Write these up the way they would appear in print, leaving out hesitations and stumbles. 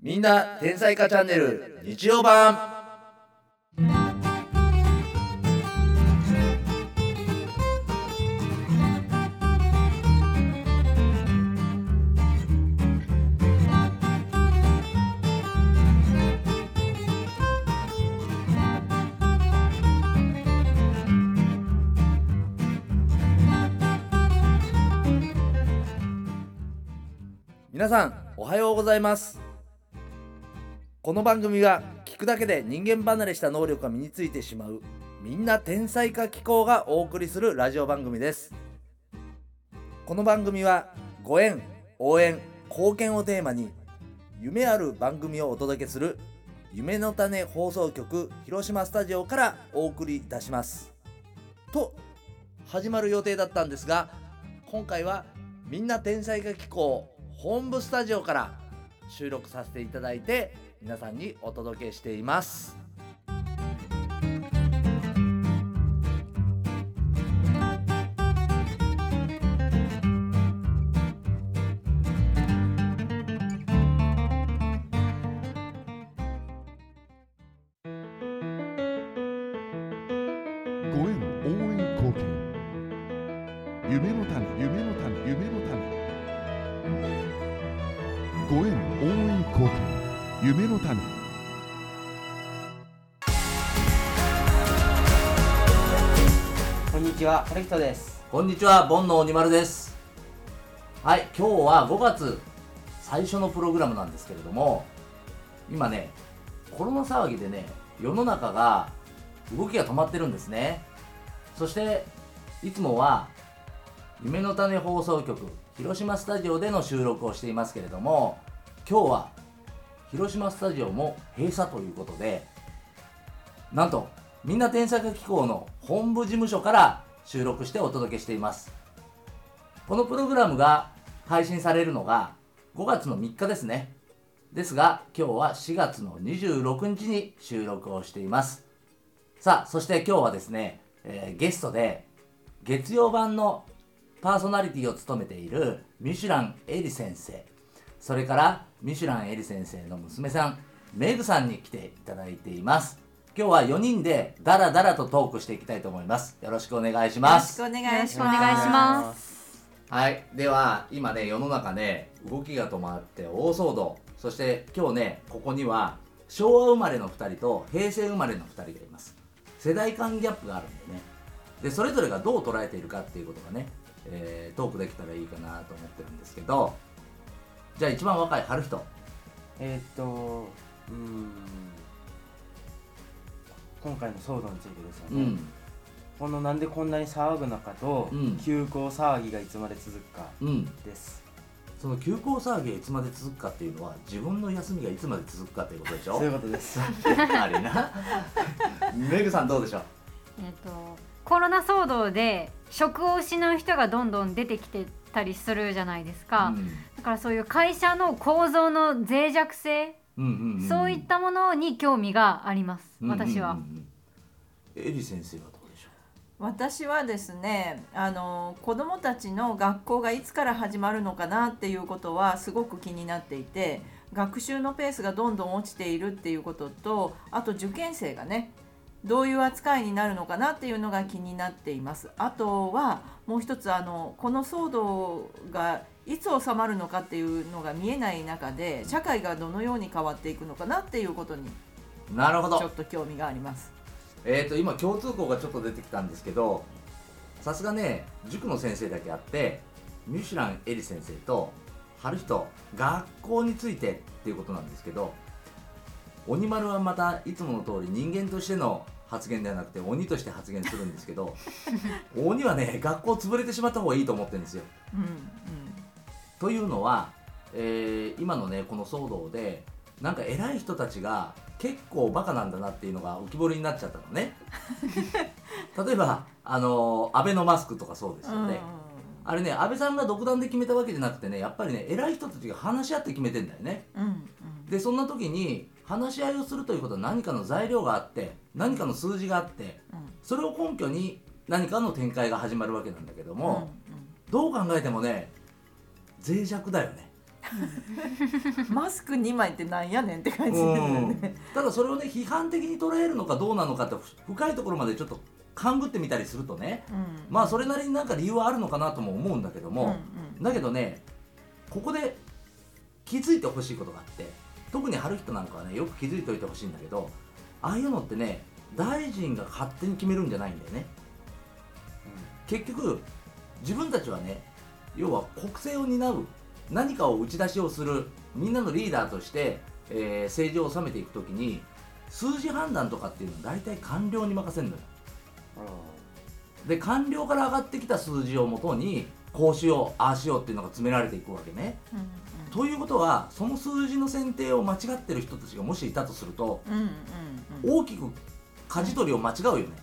みんな天才化チャンネル日曜版。皆さんおはようございます。この番組は聞くだけで人間離れした能力が身についてしまうみんな天才化機構がお送りするラジオ番組です。この番組はご縁、応援、貢献をテーマに夢ある番組をお届けする夢の種放送局広島スタジオからお送りいたしますと始まる予定だったんですが、今回はみんな天才化機構本部スタジオから収録させていただいて皆さんにお届けしています。 ご縁、応援、貢献。夢の種、夢の種、夢の種。ご縁、応援、貢献。夢の種。 こんにちは、春人です。 こんにちは、煩悩鬼丸です。はい、今日は5月最初のプログラムなんですけれども、今ね、コロナ騒ぎでね、世の中が動きが止まってるんですね。そしていつもは夢の種放送局広島スタジオでの収録をしていますけれども、今日は広島スタジオも閉鎖ということで、なんとみんな天才化機構の本部事務所から収録してお届けしています。このプログラムが配信されるのが5月の3日ですね。ですが今日は4月の26日に収録をしています。さあ、そして今日はですね、ゲストで月曜版のパーソナリティを務めているミシュランエリ先生、それからミシュランエリ先生の娘さんメグさんに来ていただいています。今日は4人でダラダラとトークしていきたいと思います。よろしくお願いします。 よろしくお願いします。 はい、では今ね、世の中ね、動きが止まって大騒動。そして今日ね、ここには昭和生まれの2人と平成生まれの2人がいます。世代間ギャップがあるんでね、でそれぞれがどう捉えているかっていうことがね、トークできたらいいかなと思ってるんですけど、じゃあ一番若い春人。 今回の騒動についてですよね。このなんでこんなに騒ぐのかと、休校騒ぎがいつまで続くかです。 その休校騒ぎがいつまで続くかっていうのは自分の休みがいつまで続くかっていうことでしょ。 そういうことです。 あれな。メグさんどうでしょう。 コロナ騒動で職を失う人がどんどん出てきてたりするじゃないですか。だからそういう会社の構造の脆弱性、そういったものに興味があります、私は。 エリ先生はどうでしょう。 私はですね、子どもたちの学校がいつから始まるのかなっていうことはすごく気になっていて、学習のペースがどんどん落ちているっていうことと、あと受験生がねどういう扱いになるのかなっていうのが気になっています。あとはもう一つ、この騒動がいつ収まるのかっていうのが見えない中で、社会がどのように変わっていくのかなっていうことになるほど、 ちょっと興味があります。 今共通項がちょっと出てきたんですけど、さすがね、塾の先生だけあってミシュランエリ先生と春人学校についてっていうことなんですけど、鬼丸はまたいつもの通り人間としての発言ではなくて鬼として発言するんですけど鬼はね、学校潰れてしまった方がいいと思ってるんですよ。というのは、今のねこの騒動でなんか偉い人たちが結構バカなんだなっていうのが浮き彫りになっちゃったのね。例えばアベノマスクとかそうですよね。あれね、安倍さんが独断で決めたわけじゃなくてね、やっぱりね偉い人たちが話し合って決めてんだよね。でそんな時に話し合いをするということは何かの材料があって何かの数字があって、それを根拠に何かの展開が始まるわけなんだけども、どう考えてもね脆弱だよね。 マスク2枚ってなんやねんって感じですよね。 ただそれをね批判的に捉えるのかどうなのかって深いところまでちょっと勘ぐってみたりするとね、まあそれなりになんか理由はあるのかなとも思うんだけども、だけどねここで気づいてほしいことがあって、特に春人なんかはねよく気づいておいてほしいんだけど、ああいうのってね大臣が勝手に決めるんじゃないんだよね。結局自分たちはね要は国政を担う何かを打ち出しをするみんなのリーダーとして、政治を収めていくときに数字判断とかっていうのは大体官僚に任せるのよ。で官僚から上がってきた数字をもとにこうしようああしようっていうのが詰められていくわけね、ということはその数字の選定を間違ってる人たちがもしいたとすると、大きく舵取りを間違うよね、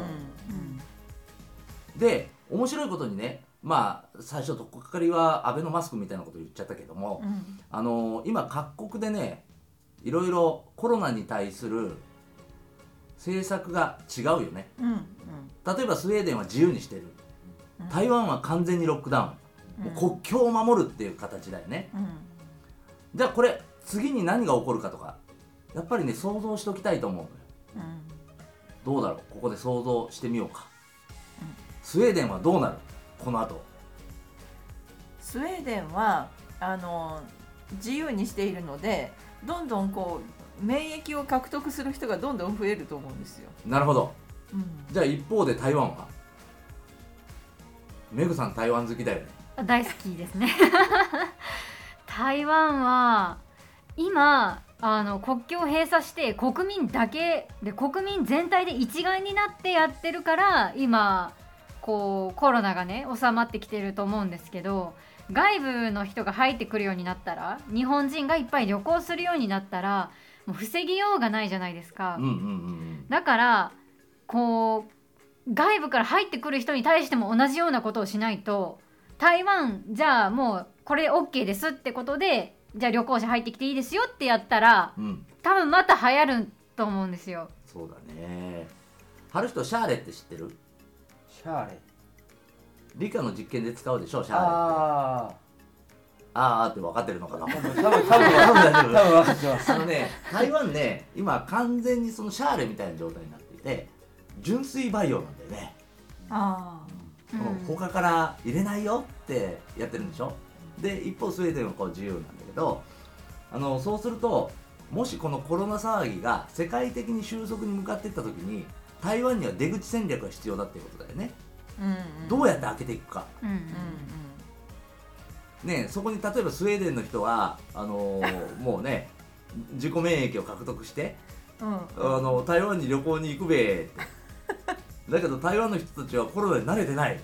で面白いことにね、まあ最初とっかかりはアベノマスクみたいなこと言っちゃったけども、今各国でねいろいろコロナに対する政策が違うよね、例えばスウェーデンは自由にしてる、台湾は完全にロックダウン、もう国境を守るっていう形だよね、じゃあこれ次に何が起こるかとかやっぱりね想像しておきたいと思うのよ、どうだろう、ここで想像してみようか、スウェーデンはどうなるこの後。 スウェーデンは自由にしているのでどんどんこう免疫を獲得する人がどんどん増えると思うんですよ。 なるほど、じゃあ一方で台湾は、メグさん台湾好きだよね。 大好きですね台湾は今国境を閉鎖して国民だけで国民全体で一丸になってやってるから今こうコロナがね収まってきてると思うんですけど、外部の人が入ってくるようになったら、日本人がいっぱい旅行するようになったらもう防ぎようがないじゃないですか、だからこう外部から入ってくる人に対しても同じようなことをしないと、台湾じゃあもうこれ OK ですってことでじゃあ旅行者入ってきていいですよってやったら、多分また流行ると思うんですよ。 そうだね。春人シャーレって知ってる？ シャーレ理科の実験で使うでしょシャーレって。あーって分かってるのかな。 多分分かってます。 台湾ね今完全にそのシャーレみたいな状態になっていて、純粋培養なんだよね。他から入れないよってやってるんでしょ。で一方スウェーデンはこう自由なんだけど、そうするともしこのコロナ騒ぎが世界的に収束に向かっていった時に台湾には出口戦略が必要だっていうことだよね、どうやって開けていくか、ね、そこに例えばスウェーデンの人はもうね自己免疫を獲得して、台湾に旅行に行くべってだけど台湾の人たちはコロナに慣れてない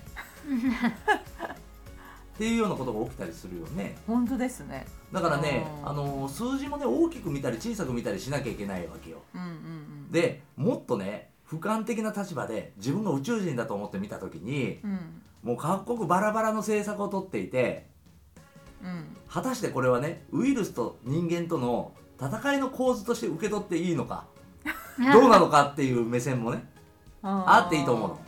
っていうようなことが起きたりするよね。 本当ですね。 だからね、数字もね大きく見たり小さく見たりしなきゃいけないわけよ、でもっとね俯瞰的な立場で自分が宇宙人だと思って見た時に、もう各国バラバラの政策を取っていて、果たしてこれはねウイルスと人間との戦いの構図として受け取っていいのかどうなのかっていう目線もねあっていいと思うの。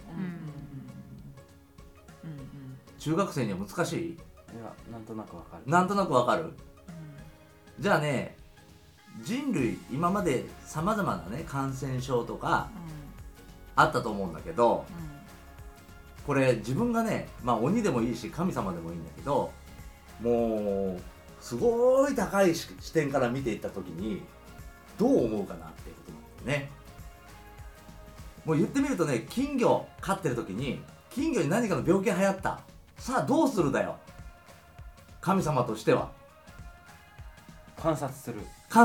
中学生には難しい？いや、なんとなくわかる。 なんとなくわかる？じゃあね、人類今までさまざまなね感染症とかあったと思うんだけど、これ自分がね、まあ鬼でもいいし神様でもいいんだけど、もうすごい高い視点から見ていった時にどう思うかなっていうことなんだよね。もう言ってみるとね、金魚飼ってる時に金魚に何かの病気が流行った、さあどうするだよ、神様としては。 観察する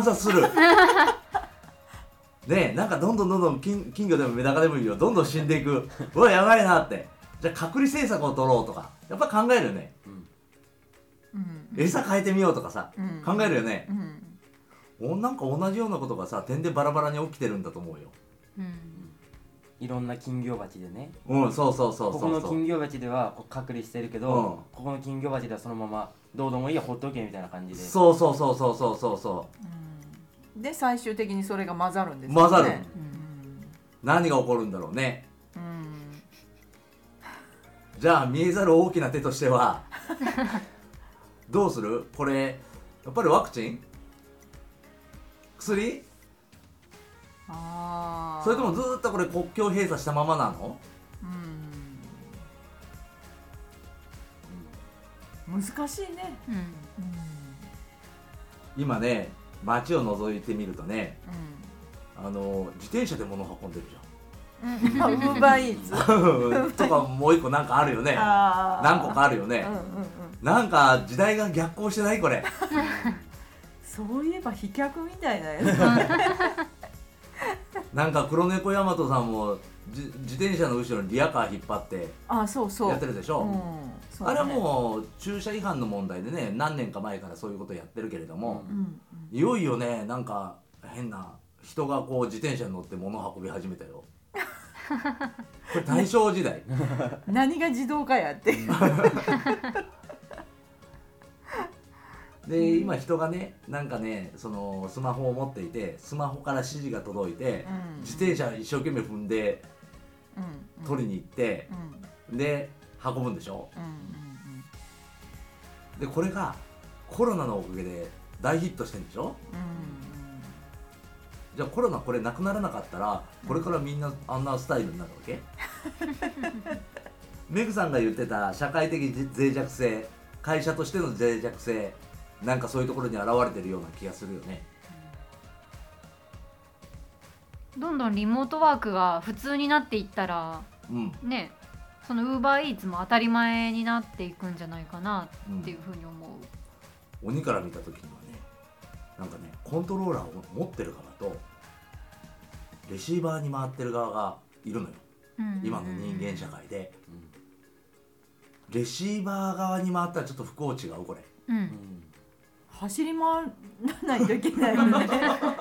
ねえ、なんかどんどん金魚でもメダカでもいいよ、どんどん死んでいくうわやばいなって、じゃあ隔離政策を取ろうとかやっぱ考えるよね、餌変えてみようとかさ、考えるよね、なんか同じようなことがさ点でバラバラに起きてるんだと思うよ、 いろんな金魚鉢でね、 そうここの金魚鉢ではこう隔離してるけど、ここの金魚鉢ではそのままどうでもいいやほっとけみたいな感じで、 で最終的にそれが混ざるんですよね。 混ざる、何が起こるんだろうね、じゃあ見えざる大きな手としてはどうする？これやっぱりワクチン？薬？それともずっとこれ国境閉鎖したままなの？ 難しいね。 今ね街を覗いてみるとね、自転車で物運んでるじゃん。 ウーバーイーツとかもう一個なんかあるよね。何個かあるよね。なんか時代が逆行してないこれ。 そういえば飛脚みたいなやつ。 なんか黒猫大和さんも自転車の後ろにリアカー引っ張ってやってるでしょ。あれはもう駐車違反の問題でね、何年か前からそういうことやってるけれども、いよいよねなんか変な人がこう自転車に乗って物運び始めたよ。これ大正時代。 何が自動化やって。 で今人がねなんかねそのスマホを持っていて、スマホから指示が届いて、自転車一生懸命踏んで、取りに行って、で運ぶんでしょ。でこれがコロナのおかげで大ヒットしてるんでしょ。じゃあコロナこれなくならなかったらこれからみんなあんなスタイルになるわけ？メグさんが言ってた社会的脆弱性、会社としての脆弱性、なんかそういうところに現れてるような気がするよね。 どんどんリモートワークが普通になっていったら、ね、そのウーバーイーツも当たり前になっていくんじゃないかなっていうふうに思う。 鬼から見た時にはね、なんかねコントローラーを持ってる側とレシーバーに回ってる側がいるのよ、今の人間社会で。レシーバー側に回ったらちょっと不幸違うこれ。 走り回らないといけないよね。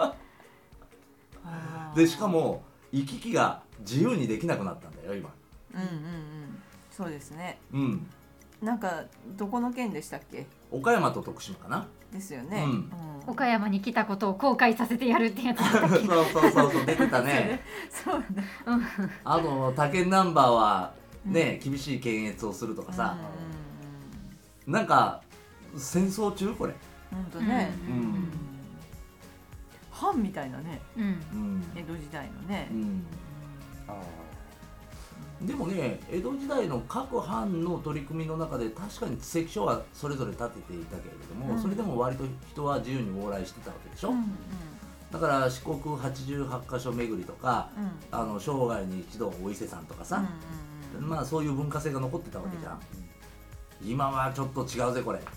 でしかも行き来が自由にできなくなったんだよ今。 そうですね。 なんかどこの県でしたっけ？ 岡山と徳島かな。 ですよね。 岡山に来たことを後悔させてやるってやつだったっけ？ そう出てたね。 そうね。 あと他県ナンバーはね、厳しい検閲をするとかさ、なんか戦争中これ。 本当ね。藩みたいなね。江戸時代のね。 でもね江戸時代の各藩の取り組みの中で確かに知識書はそれぞれ立てていたけれども、それでも割と人は自由に往来してたわけでしょ。だから四国88カ所巡りとか、生涯に一度お伊勢さんとかさ、まあそういう文化性が残ってたわけじゃん。今はちょっと違うぜこれ。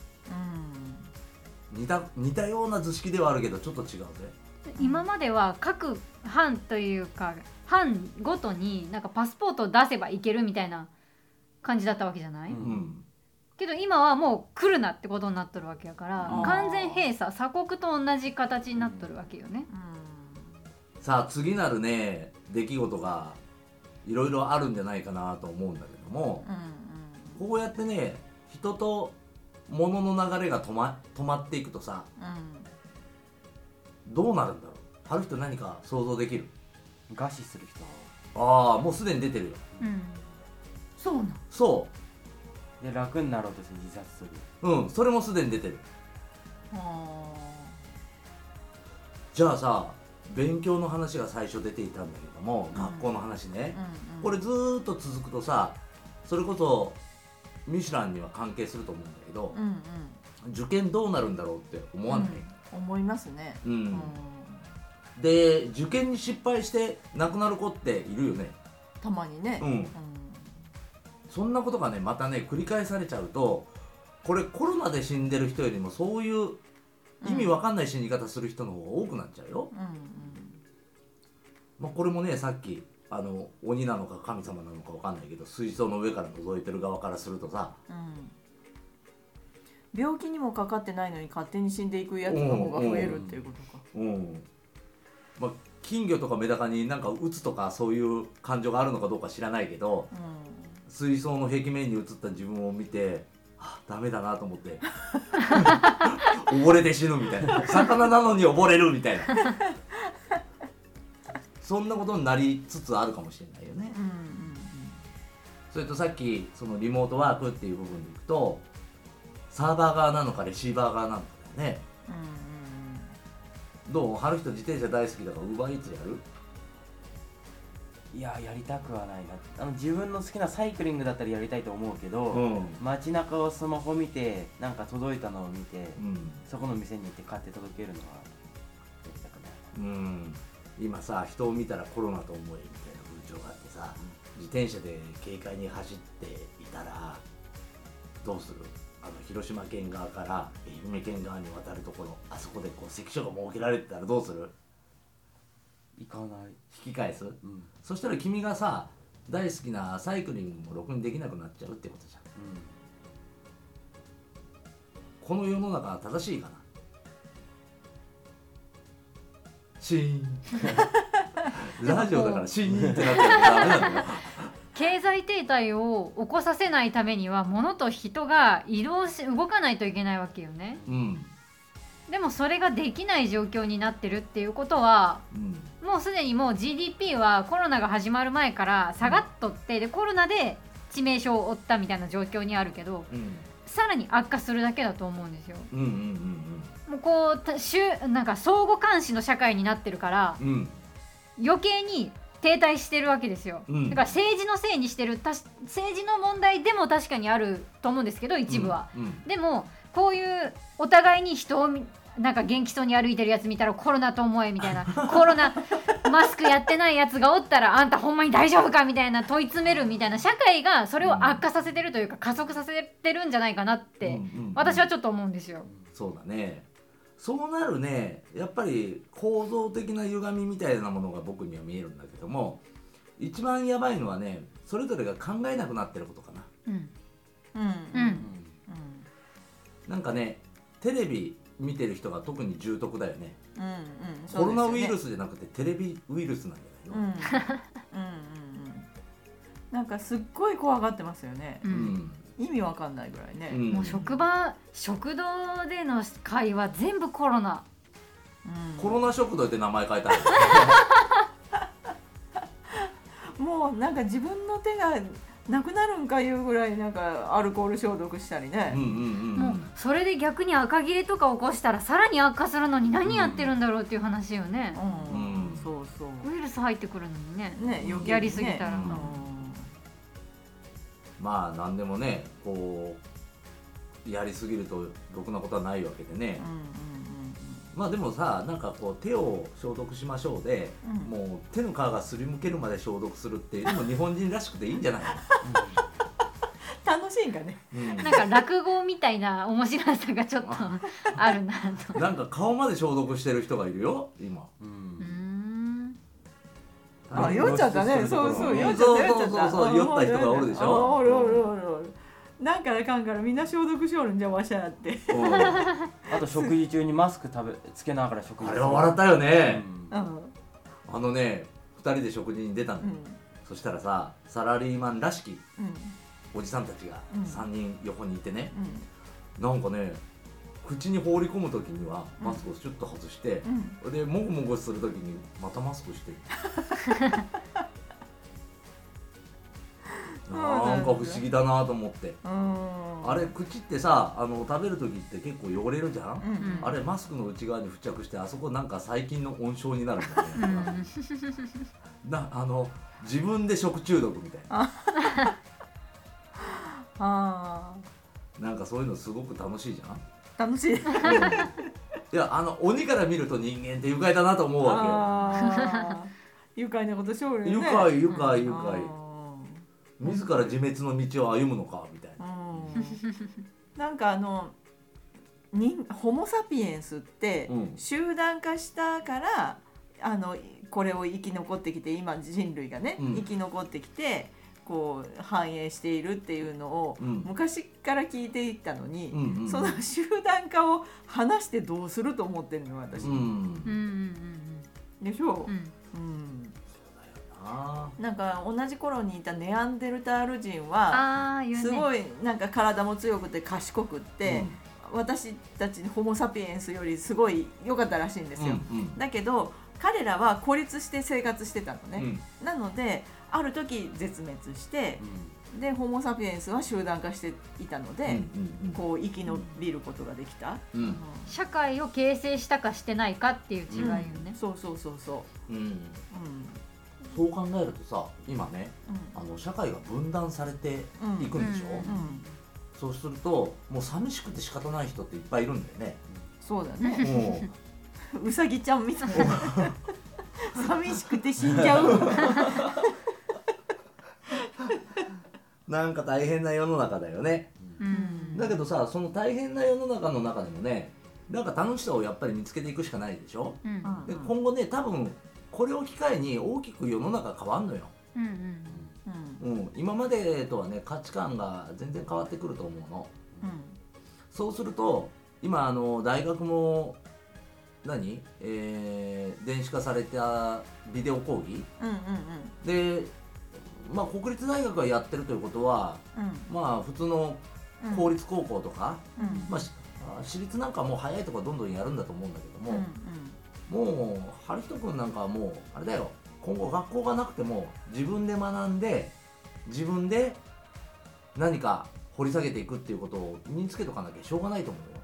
似たような図式ではあるけどちょっと違うぜ。 今までは各藩というか藩ごとになんかパスポートを出せばいけるみたいな感じだったわけじゃない？けど今はもう来るなってことになっとるわけやから、完全閉鎖、鎖国と同じ形になっとるわけよね。 さあ次なるね出来事がいろいろあるんじゃないかなと思うんだけども、こうやってね人と物の流れが止まっていくとさ、どうなるんだろう。春人何か想像できる？ 餓死する人。 ああもうすでに出てるよ。 そうなの。 そうで楽になろうとして自殺する。 それもすでに出てる。じゃあさ勉強の話が最初出ていたんだけども、学校の話ね、これずーっと続くとさ、それこそミシュランには関係すると思うんだけど、受験どうなるんだろうって思わない？ 思いますね。 で受験に失敗して亡くなる子っているよね。 たまにね。 そんなことがねまたね繰り返されちゃうと、これコロナで死んでる人よりもそういう意味わかんない死に方する人の方が多くなっちゃうよ。これもねさっき鬼なのか神様なのかわかんないけど水槽の上から覗いてる側からするとさ、 病気にもかかってないのに勝手に死んでいくやつの方が増えるっていうことか。 金魚とかメダカになんかうつとかそういう感情があるのかどうか知らないけど、水槽の壁面に映った自分を見てダメだなと思って溺れて死ぬみたいな、魚なのに溺れるみたいなそんなことになりつつあるかもしれないよね。それとさっきそのリモートワークっていう部分でいくと、サーバー側なのかレシーバー側なのかだよね。 どう？春人自転車大好きだからUber Eatsやる？ いややりたくはないな。自分の好きなサイクリングだったらやりたいと思うけど、街中をスマホ見てなんか届いたのを見て、そこの店に行って買って届けるのはやりたくない。 今さ、人を見たらコロナと思えみたいな風潮があってさ、自転車で軽快に走っていたらどうする？広島県側から愛媛県側に渡るところ、あそこでこう関所が設けられてたらどうする？ 行かない。 引き返す？そしたら君がさ、大好きなサイクリングもろくにできなくなっちゃうってことじゃん。この世の中は正しいかな？シーンラジオだからシーンってなっちゃうとダメなんだよ。 経済停滞を起こさせないためには物と人が動かないといけないわけよね。でもそれができない状況になってるっていうことは、もうすでにもう GDP はコロナが始まる前から下がっとって、でコロナで致命傷を負ったみたいな状況にあるけど、さらに悪化するだけだと思うんですよ。もうこうなんか相互監視の社会になってるから、余計に停滞してるわけですよ。だから政治のせいにしてる、政治の問題でも確かにあると思うんですけど、一部は。でもこういうお互いに人をなんか元気そうに歩いてるやつ見たらコロナと思えみたいな、コロナマスクやってないやつがおったらあんたほんまに大丈夫かみたいな問い詰めるみたいな社会がそれを悪化させてるというか加速させてるんじゃないかなって私はちょっと思うんですよ。 そうだね。そうなるね、やっぱり構造的な歪みみたいなものが僕には見えるんだけども、一番やばいのはね、それぞれが考えなくなってることかな。なんかね、テレビ見てる人が特に重篤だよね。コロナウイルスじゃなくてテレビウイルスなんじゃないの？ なんかすっごい怖がってますよね。意味わかんないぐらいね。 もう食堂での会話全部コロナ。 コロナ食堂って名前変えたの。 もうなんか自分の手がなくなるんかいうぐらいなんかアルコール消毒したりね。 もうそれで逆に赤切れとか起こしたらさらに悪化するのに何やってるんだろうっていう話よね。 そうそう。 ウイルス入ってくるのにね。 やりすぎたら。 まあ何でもね、こうやりすぎるとろくなことはないわけでね。まあでもさ、なんかこう手を消毒しましょうで、もう手の皮がすりむけるまで消毒するっていうのも日本人らしくていいんじゃないの？ 楽しいんかね。 なんか落語みたいな面白さがちょっとあるなと。 なんか顔まで消毒してる人がいるよ今。 酔っちゃったね。そう酔っちゃった。 酔った人がおるでしょ。 おる。なんからかんからみんな消毒しおるんじゃわしゃって。 あと食事中にマスクつけながら食事する。 あれは笑ったよね。あのね、2人で食事に出たの。そしたらさ、サラリーマンらしきおじさんたちが3人横にいてね、なんかね、口に放り込む時にはマスクをシュッと外して、でもぐもぐする時にまたマスクしてなんか不思議だなと思って。あれ口ってさ、食べる時って結構汚れるじゃん。あれマスクの内側に付着して、あそこなんか細菌の温床になるんだね。自分で食中毒みたいな。なんかそういうのすごく楽しいじゃん。 楽しい。 いや、鬼から見ると人間って愉快だなと思うわけよ。愉快なことしょるよね。 愉快。自ら自滅の道を歩むのかみたいな。 なんかホモ・サピエンスって集団化したからこれを生き残ってきて、今人類がね、生き残ってきてこう繁栄しているっていうのを昔から聞いていったのに、その集団化を話してどうすると思ってるの私。でしょう。なんか同じ頃にいたネアンデルタール人はすごいなんか体も強くて賢くって、私たちホモ・サピエンスよりすごい良かったらしいんですよ。だけど彼らは孤立して生活してたのね。なのである時絶滅して、 でホモ・サピエンスは集団化していたので、こう生き延びることができた、 社会を形成したかしてないかっていう違いよね、 そうそうそうそう、 そう考えるとさ今ね、社会が分断されていくんでしょ、そうするともう寂しくて仕方ない人っていっぱいいるんだよね。 そうだねうさぎちゃんみたいな寂しくて死んじゃうなんか大変な世の中だよね、だけどさその大変な世の中の中でもねなんか楽しさをやっぱり見つけていくしかないでしょ、で今後ね多分これを機会に大きく世の中変わんのよ、今までとはね価値観が全然変わってくると思うの、そうすると今大学も電子化されたビデオ講義、で、国立大学がやってるということは、普通の公立高校とか、私立なんかもう早いところどんどんやるんだと思うんだけども、もう春人君なんかはもうあれだよ、今後学校がなくても自分で学んで自分で何か掘り下げていくっていうことを身につけとかなきゃしょうがないと思うよ。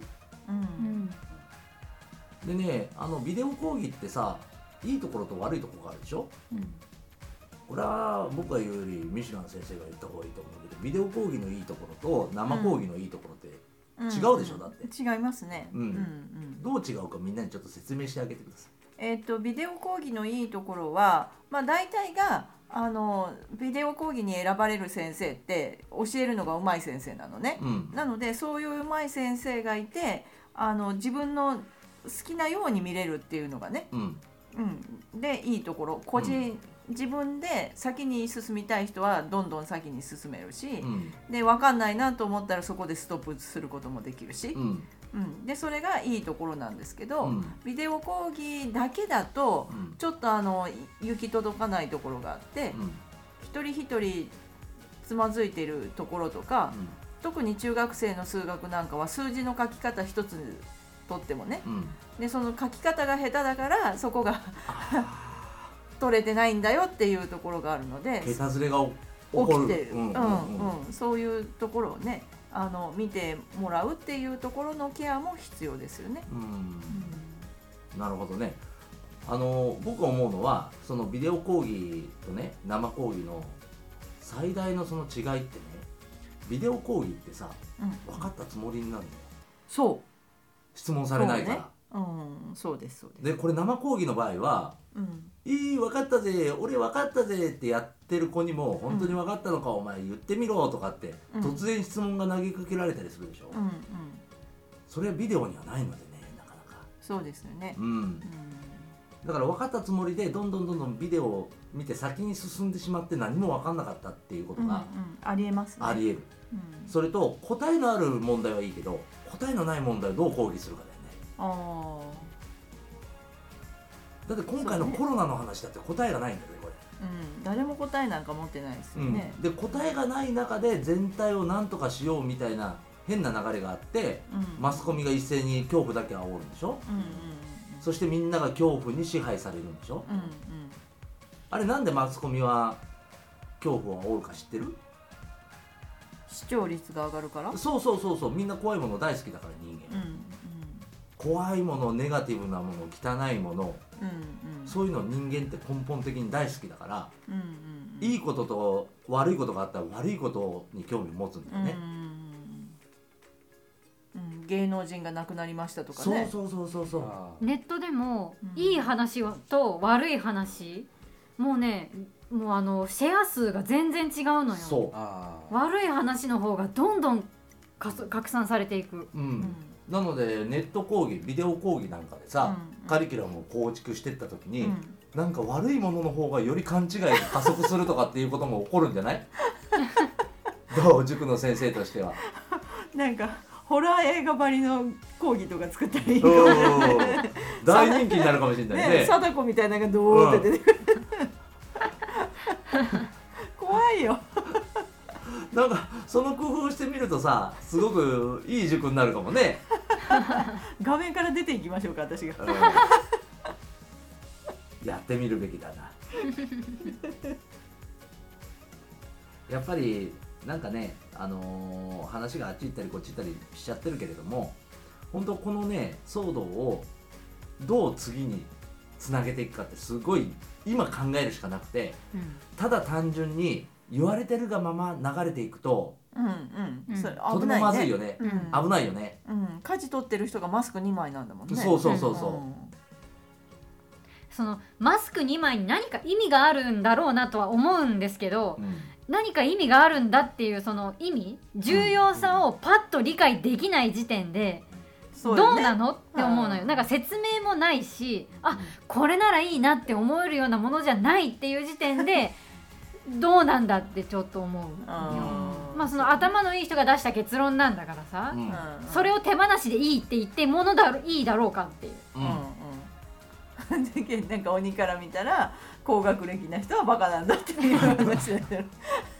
でね、ビデオ講義ってさいいところと悪いところがあるでしょ、これは僕が言うよりミシュラン先生が言った方がいいと思うけど、ビデオ講義のいいところと生講義のいいところって違うでしょ、だって違いますね、 どう違うかみんなにちょっと説明してあげてください。 ビデオ講義のいいところは、大体がビデオ講義に選ばれる先生って教えるのが上手い先生なのね、なのでそういう上手い先生がいて自分の好きなように見れるっていうのがね、でいいところ、自分で先に進みたい人はどんどん先に進めるし、で分かんないなと思ったらそこでストップすることもできるし、でそれがいいところなんですけど、ビデオ講義だけだとちょっと行き届かないところがあって、一人一人つまずいてるところとか、特に中学生の数学なんかは数字の書き方一つとってもね、でその書き方が下手だからそこが取れてないんだよっていうところがあるので、 桁ずれが起きてる、そういうところをね見てもらうっていうところのケアも必要ですよね。 なるほどね。僕が思うのはそのビデオ講義とね生講義の最大のその違いってね、ビデオ講義ってさ、分かったつもりになるんだよ。 そう質問されないから。 そうですそうです。 でこれ生講義の場合は、分かったぜ俺分かったぜってやってる子にも本当に分かったのか、お前言ってみろとかって、突然質問が投げかけられたりするでしょ、それはビデオにはないのでね、なかなか。 そうですよね、 だから分かったつもりでどんどんビデオを見て先に進んでしまって何も分かんなかったっていうことが、 ありえますね。 ありえる、それと答えのある問題はいいけど答えのない問題をどう講義するかだよね。だって今回のコロナの話だって答えがないんだよね、これ。 誰も答えなんか持ってないですよね。 で答えがない中で全体を何とかしようみたいな変な流れがあって、マスコミが一斉に恐怖だけ煽るんでしょ、そしてみんなが恐怖に支配されるんでしょ、あれなんでマスコミは恐怖を煽るか知ってる？ 視聴率が上がるから。 そうみんな怖いもの大好きだから人間、怖いもの、ネガティブなもの、汚いもの、そういうの人間って根本的に大好きだから、いいことと悪いことがあったら悪いことに興味を持つんだよね。 芸能人が亡くなりましたとかね。 そうネットでもいい話と悪い話、もうねシェア数が全然違うのよ。悪い話の方がどんどん拡散されていく。 なのでネット講義、ビデオ講義なんかでさ、カリキュラムを構築していった時に、なんか悪いものの方がより勘違いが加速するとかっていうことも起こるんじゃない？どう？塾の先生としては。 なんかホラー映画ばりの講義とか作ったらいい大人気になるかもしれないね。 貞子みたいなのがドーって出てくる。怖いよ。 なんかその工夫してみるとさ、すごくいい塾になるかもね。 画面から出ていきましょうか、私が。 やってみるべきだな。 やっぱりなんかね、話があっち行ったりこっち行ったりしちゃってるけれども、本当このね騒動をどう次につなげていくかってすごい今考えるしかなくて、ただ単純に言われてるがまま流れていくと、 それとてもまずいよね、危ないよね、 舵取ってる人がマスク2枚なんだもんね。 そうそのマスク2枚に何か意味があるんだろうなとは思うんですけど、何か意味があるんだっていうその意味、重要さをパッと理解できない時点で、どうなのって思うのよ。なんか説明もないし、これならいいなって思えるようなものじゃないっていう時点でどうなんだってちょっと思う。まあその頭のいい人が出した結論なんだからさ、それを手放しでいいって言っていいだろうかっていう。 なんか鬼から見たら高学歴な人はバカなんだっていう話だよ。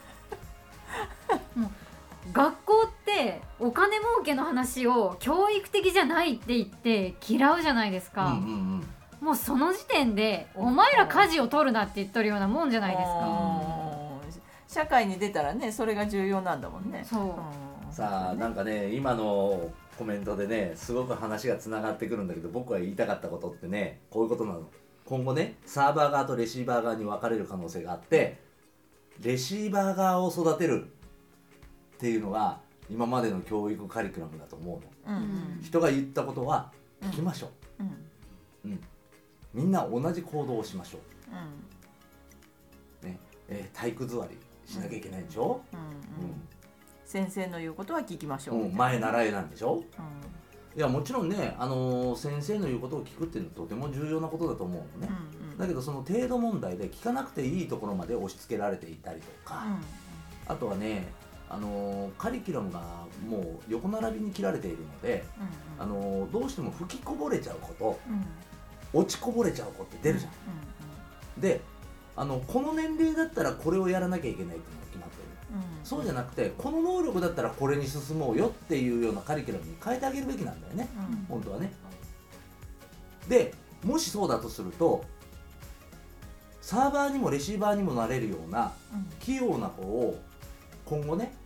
もう学校ってお金儲けの話を教育的じゃないって言って嫌うじゃないですか。もうその時点でお前ら舵を取るなって言っとるようなもんじゃないですか。社会に出たらね、それが重要なんだもんね。 さあなんかね、今のコメントでねすごく話がつながってくるんだけど、僕が言いたかったことってねこういうことなの。今後ねサーバー側とレシーバー側に分かれる可能性があって、レシーバー側を育てるっていうのが今までの教育カリキュラムだと思うの。人が言ったことは聞きましょう、みんな同じ行動をしましょう、ね、体育座りしなきゃいけないでしょ、 先生の言うことは聞きましょう、 前習えなんでしょ、いやもちろんね、先生の言うことを聞くっていうのはとても重要なことだと思うのね、だけどその程度問題で聞かなくていいところまで押し付けられていたりとか、あとはねカリキュラムがもう横並びに切られているので、どうしても吹きこぼれちゃうこと、落ちこぼれちゃうことって出るじゃん、でこの年齢だったらこれをやらなきゃいけないっていうのが決まってる、そうじゃなくてこの能力だったらこれに進もうよっていうようなカリキュラムに変えてあげるべきなんだよね、本当はね。でもしそうだとするとサーバーにもレシーバーにもなれるような器用な子を今後ね、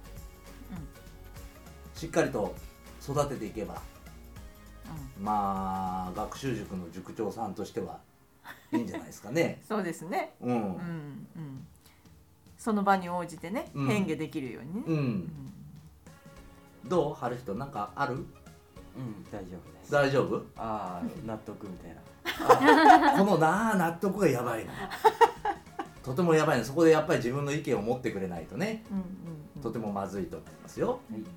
しっかりと育てていけば、まあ学習塾の塾長さんとしてはいいんじゃないですかね。 そうですね。その場に応じてね、変化できるようにね。 どう？春人なんかある？ 大丈夫です。 大丈夫？ 納得みたいな。この納得がやばいな。とてもやばいね。そこでやっぱり自分の意見を持ってくれないとね、とてもまずいと思いますよ。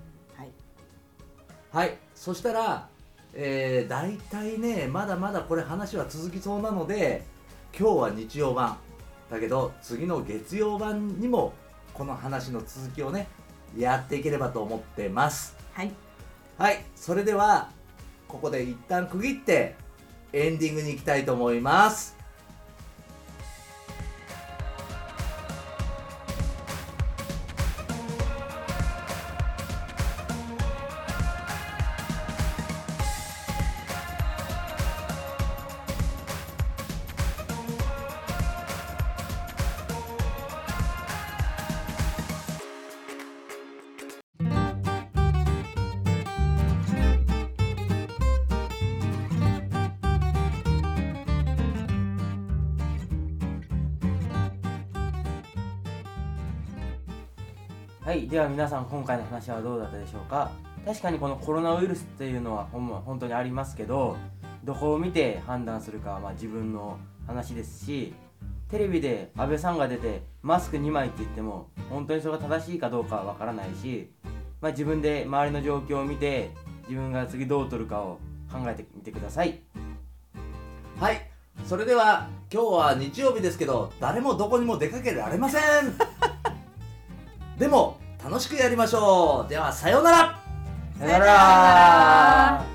はい。そしたら、だいたいねまだまだこれ話は続きそうなので、今日は日曜版だけど次の月曜版にもこの話の続きをねやっていければと思ってます。はい。それではここで一旦区切ってエンディングに行きたいと思います。 はい、では皆さん今回の話はどうだったでしょうか。確かにこのコロナウイルスっていうのは本当にありますけど、どこを見て判断するかは自分の話ですし、テレビで安倍さんが出てマスク2枚って言っても本当にそれが正しいかどうかはわからないし、自分で周りの状況を見て自分が次どう取るかを考えてみてください。 はい、それでは今日は日曜日ですけど誰もどこにも出かけられませんでも楽しくやりましょう。ではさようなら。 さようなら。